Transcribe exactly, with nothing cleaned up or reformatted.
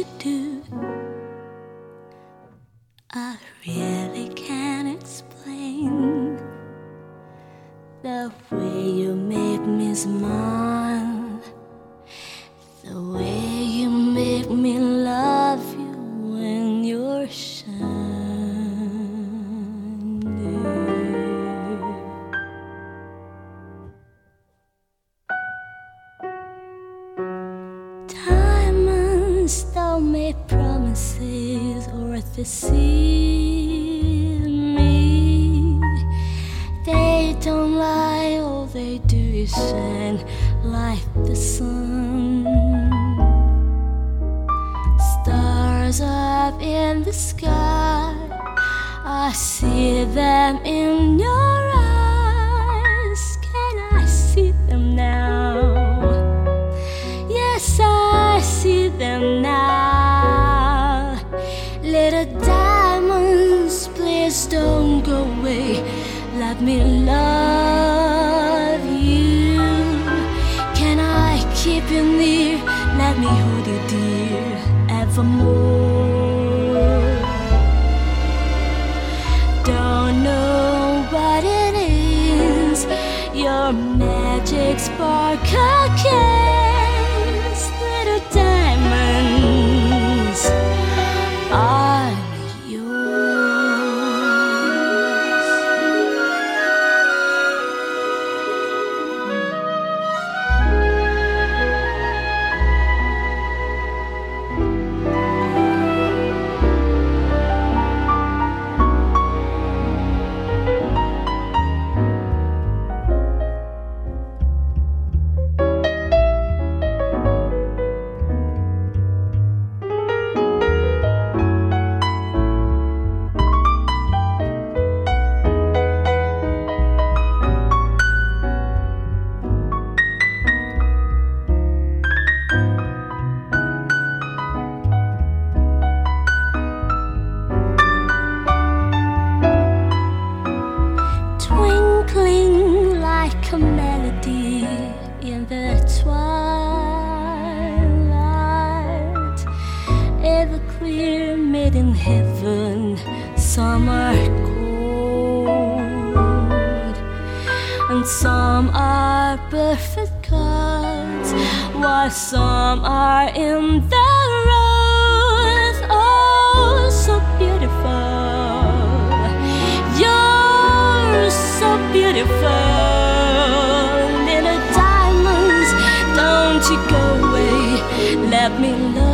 you do. I really can't explain the way you make me smile, the way you make me love you when you're shining. Diamonds don't make promises or deceive me. They don't lie, all they do is shine like the sun. Stars up in the sky, I see them in your eyes. Can I see them now? Yes, I see them now. Little diamonds, please don't go away. Let me love you. Can I keep you near? Let me hold you dear evermore. Don't know what it is, your magic sparkle kiss. Little diamonds, I'm a melody in the twilight, ever clear, made in heaven. Some are cold and some are perfect gods, while some are in the road. Oh, so beautiful, you're so beautiful. Let me love